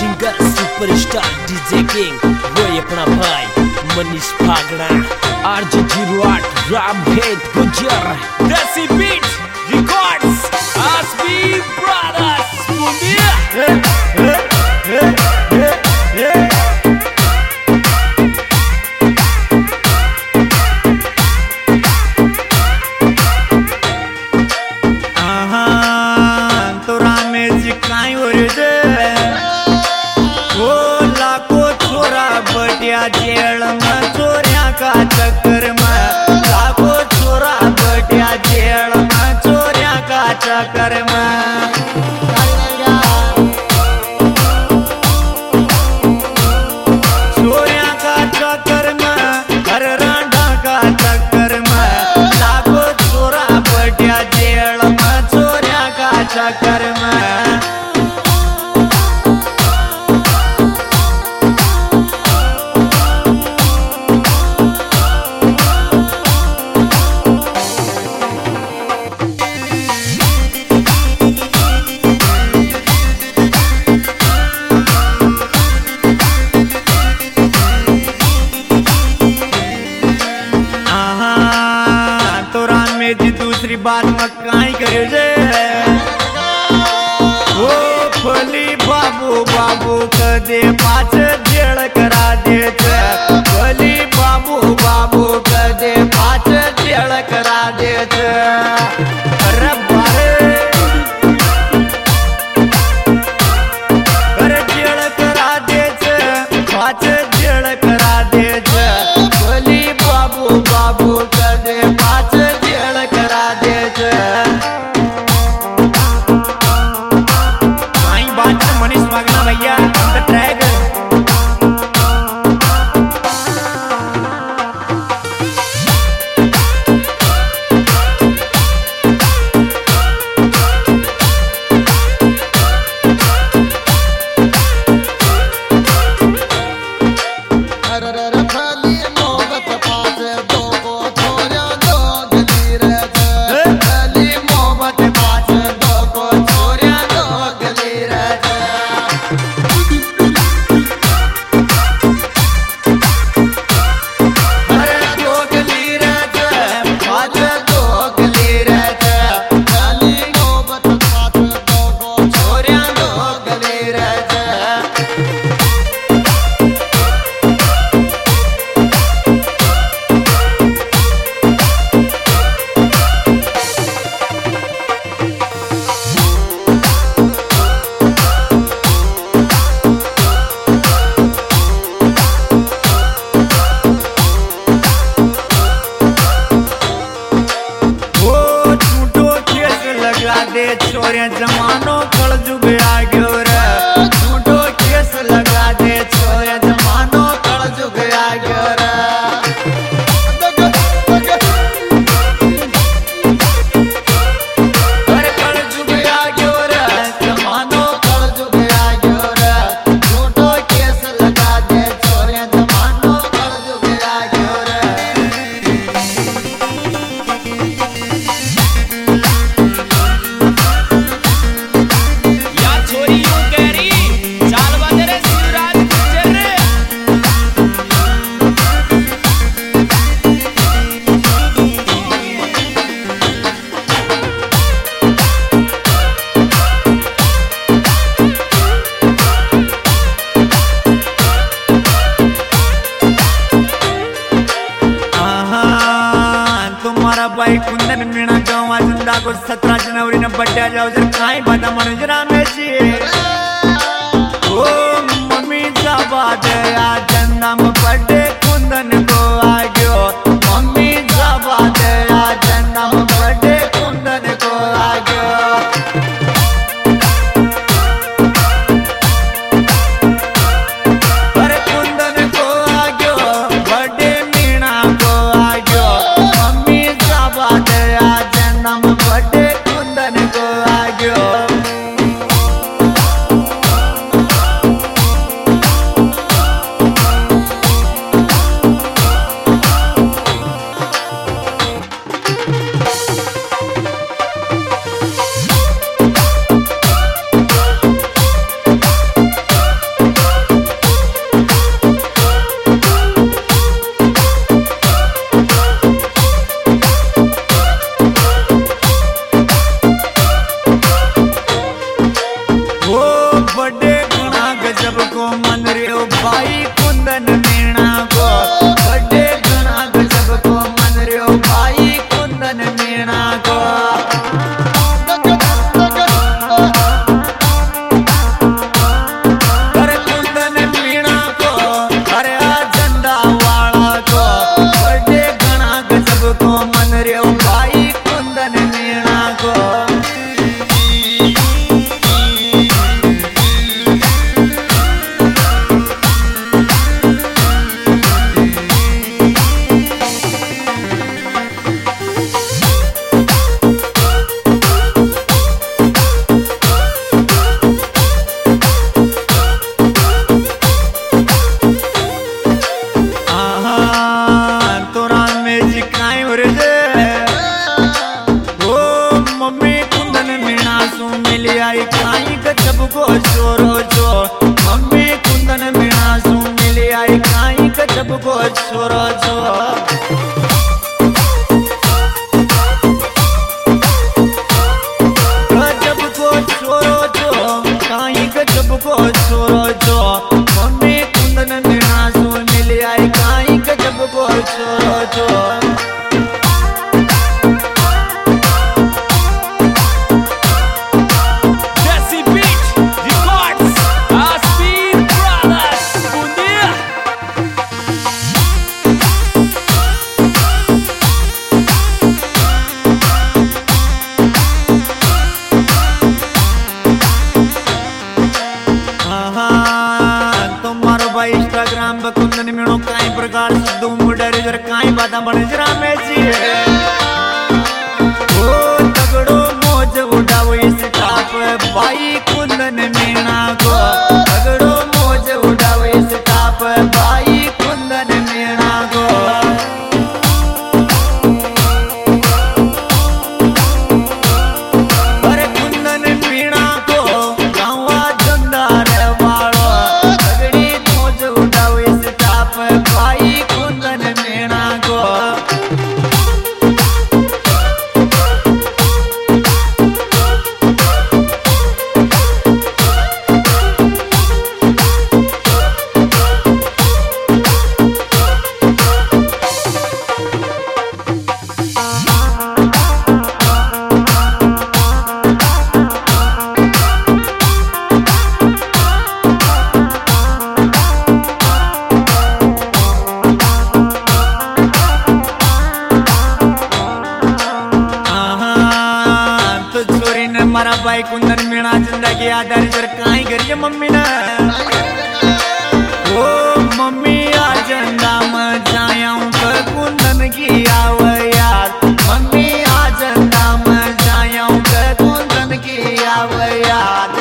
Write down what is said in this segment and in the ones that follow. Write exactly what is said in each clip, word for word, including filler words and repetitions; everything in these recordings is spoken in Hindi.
सिंगर सुपरस्टार डीजे किंग वो अपना भाई मनीष भागड़ा आरजे जीरो आठ राम भेद गुजर देसी बीट रिकॉर्ड्स आसबी ब्रदर्स मुंडिया जेल में चोरिया का चक्कर में लाखों छोरा बटिया जेल में चोरिया का चक्कर में चोरिया का चक्कर में हर रांडा का चक्कर में लाखों छोरा बटिया जेल में चोरिया का चक्कर में दूसरी बात में काई करे जे ओ फली बाबू बाबू कदे पाँच जेल करा दे फली बाबू बाबू कदे पाँच जेल करा दे अरे बारे अरे जेल करा दे पाँच जेल करा दे फली बाबू बाबू कदे पाँच मनीष भागड़ा भैया ट्रैक छोरिया जमानो कल जुग आ गयो रे झूठो केस लगा दे छोरिया जमानो कल जुग आ गयो रे अरे कल जुग आ गयो रे जमानो कल जुग आ गयो रे झूठो केस लगा दे छोरिया जमानो कल जुग आ गयो रे भाई कुंदन मीणा गाँव जिंदा को सत्रह जनवरी ने बड्डा जाओ जर काई बता मनोजरा में जी ओ मम्मी जाबाद आ चंदा में बड्डे कुंदन को आ गयो मम्मी जाबाद आ चंदा में बड्डे कुंदन को आ गयो अरे कुंदन को आ गयो बड्डे मीणा को आ गयो मम्मी जाबाद आ चंदा में बड्डे कुंदन को आ गयो को मन रे भाई कुंदन मीणा को बड़े घना गजब को मन रे भाई कुंदन मीणा को अरे कुंदन मीणा को अरे झंडा वाला को बड़े घना गजब को मन रे भाई कुंदन मीणा को सबको छोरो छो मम्मी कुंदन मीणा सू मिली आई खाई गजब को छोरो छो गजब को छोरो छो खाई गजब को छोरो छो मम्मी कुंदन मीणा सू मिली आई खाई गजब को छोरो छो इंस्टाग्राम पर कुंदन मीणो काई प्रकार से धूम डरे जर काई बाता बने जरा में जी ओ तगड़ो मौज उड़ावो इस टाप भाई कुंदन मीणा को तगड़ो मौज उड़ावो इस टाप भाई कुंदन मीणा को अरे कुंदन मीणा को गावा जंदार वालो तगड़ी मौज उड़ावो इस टाप भाई कुंदन मीणा को मारा भाई कुंदन मीणा जिंदगी आधार जर काई करिए मम्मी ना ओ मम्मी आ जंदा म जायाऊं तो कुंदन की आव यार मम्मी आ जंदा म जायाऊं तो कुंदन की आव यार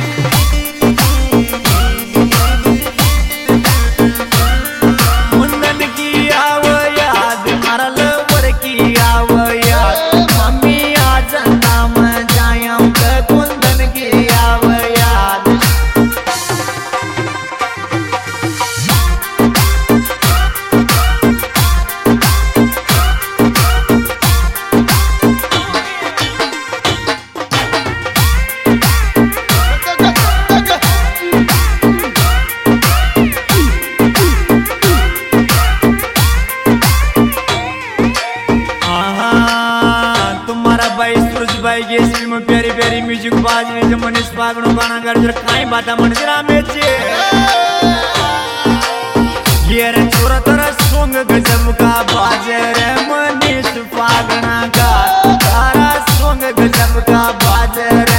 कुंदन की आव याद मारा लवर की आव याद मम्मी आ जंदा म कुंदन की आव याद भाई सूरज भाई ये फिल्म प्यारी प्यारी म्यूजिक बाजने जो मनीष पागणो गाना कर जरा काई बाता मन जरा में चे ये रे छोरा तेरा सॉन्ग गजब का बाजे रे मनीष पागणा का तारा सॉन्ग गजब का बाजे